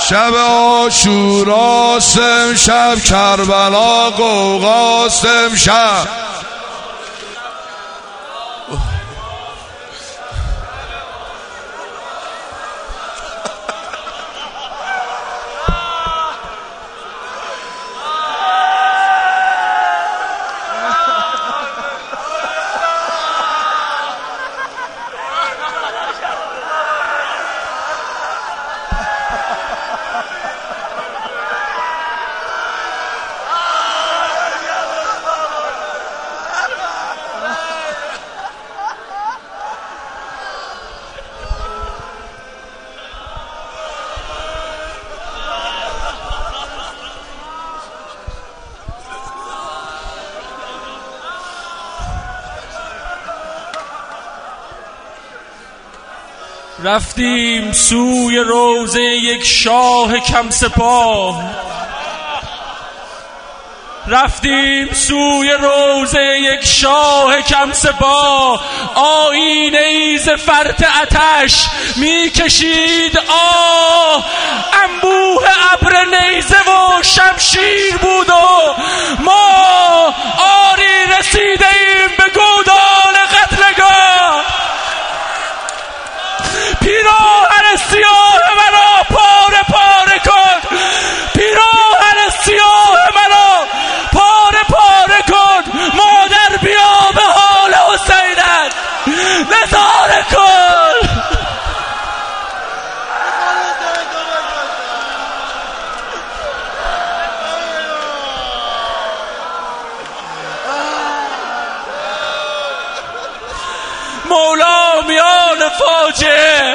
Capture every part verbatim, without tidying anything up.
شب عاشوراست امشب، کربلا غوغاست امشب. رفتیم سوی روضه یک شاه کم سپاه، رفتیم سوی روضه یک شاه کم سپاه. آینه ای ز فرط آتش می کشید آه، انبوه ابر نیزه و شمشیر بود و ما آری رسیده ایم به گودال قتلگاه. پیراهن سیاه مرا پاره پاره کن، پیراهن سیاه مرا پاره پاره کن. مادر بیا به حال حسینت نظاره کن. مولا میان فاجعه،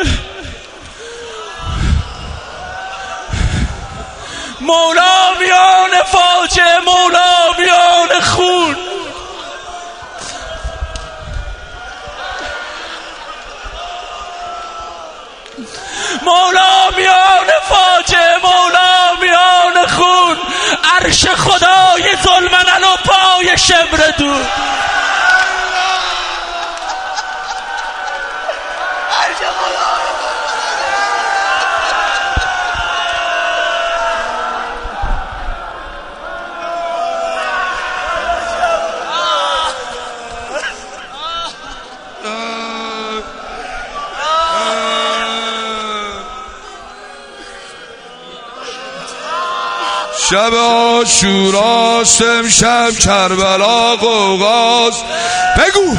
مولا میان فاجعه، مولا میان خون. مولا میان فاجعه، مولا میان خون. عرش خدای ذوالمنن و پای شمر دون. شب عاشوراست امشب، کربلا غوغاست. بگو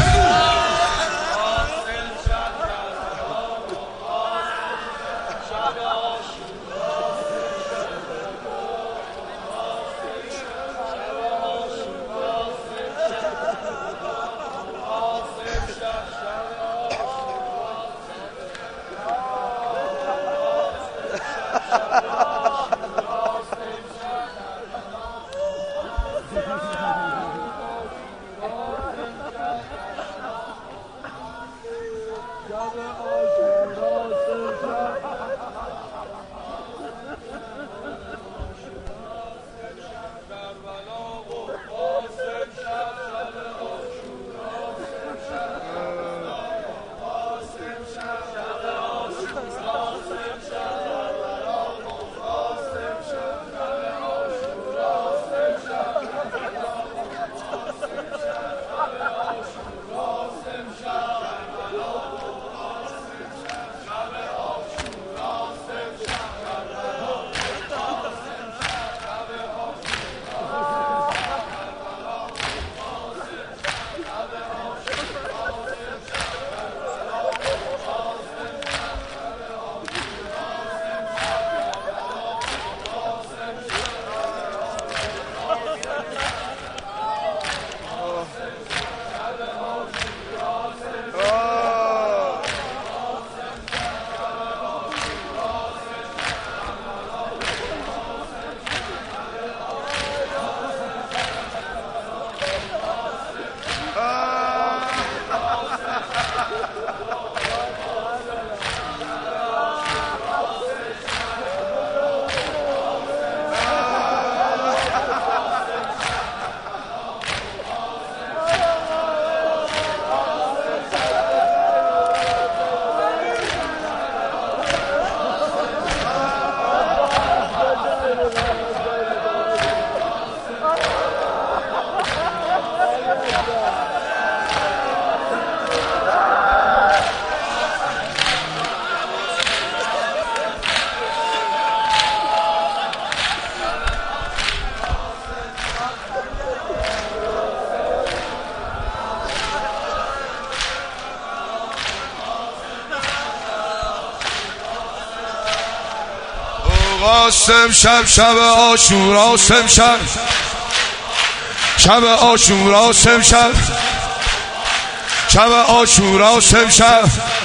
آغاز امشب شب عاشورا امشب شب عاشورا امشب شب عاشورا امشب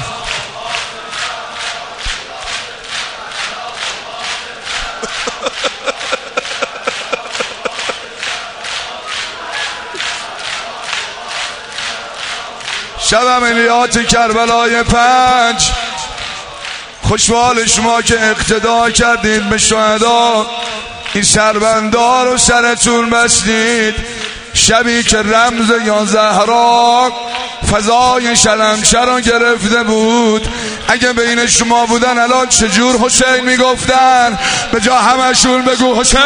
شب عملیات کربلای پنج، خوشحال شما که اقتدا کردید به شهدا، این سربندا رو سرتون بستید. شبی که رمز یا زهرا فضای شلمچه رو گرفته بود، اگه بین شما بودن الان چجور حسین میگفتن؟ به جا همشون بگو حسین.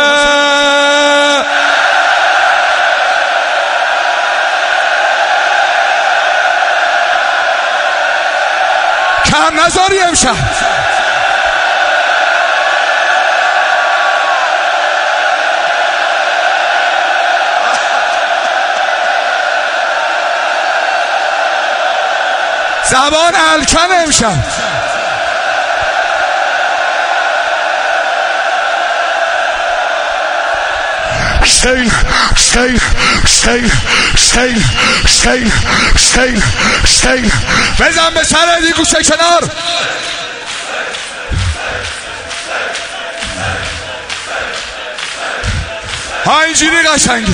کم نذاری امشب. زبان الکن امشب. حسین حسین حسین حسین حسین حسین حسین بزن به سر دی گوشه کنار. ها اینجوری قشنگی.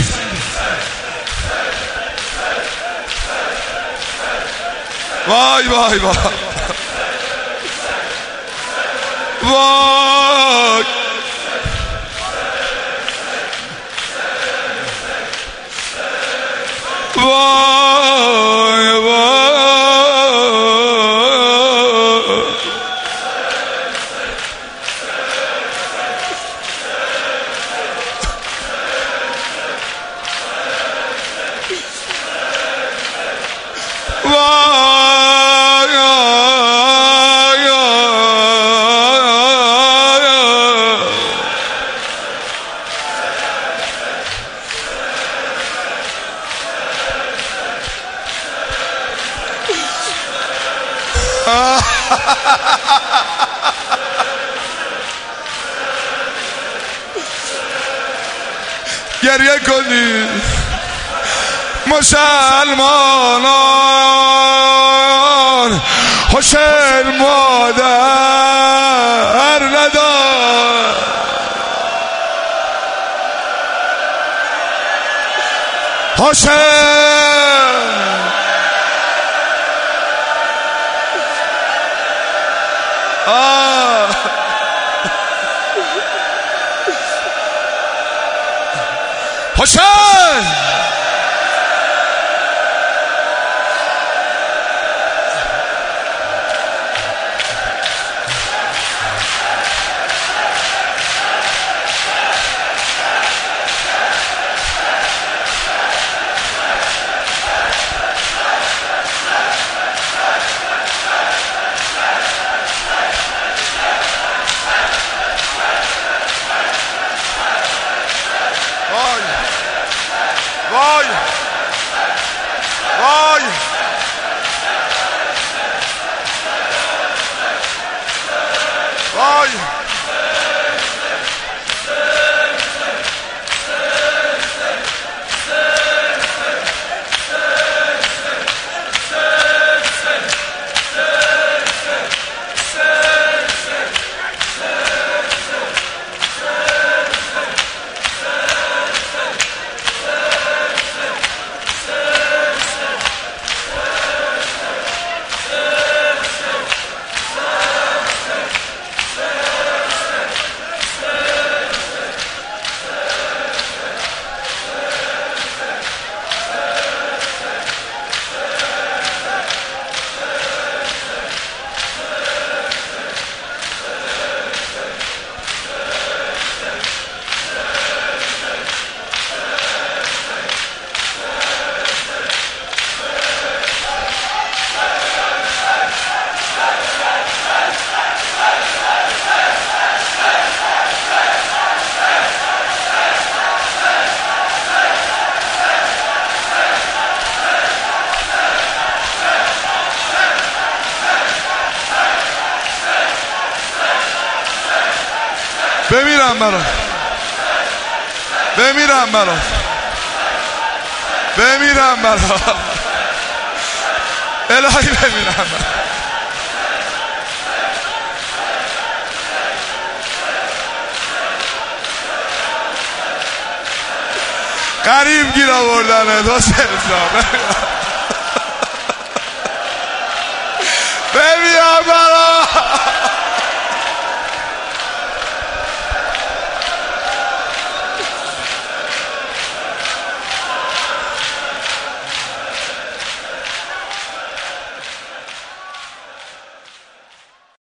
وای وای وای وای وای وای گریه کنی مسلمانان، حسین مادر ندار. حسین آه حسین بمیرم برات، بمیرم برات، بمیرم برات، الهی بمیرم برات. قریب گیر آوردنه حسین جان. بمیرم برات.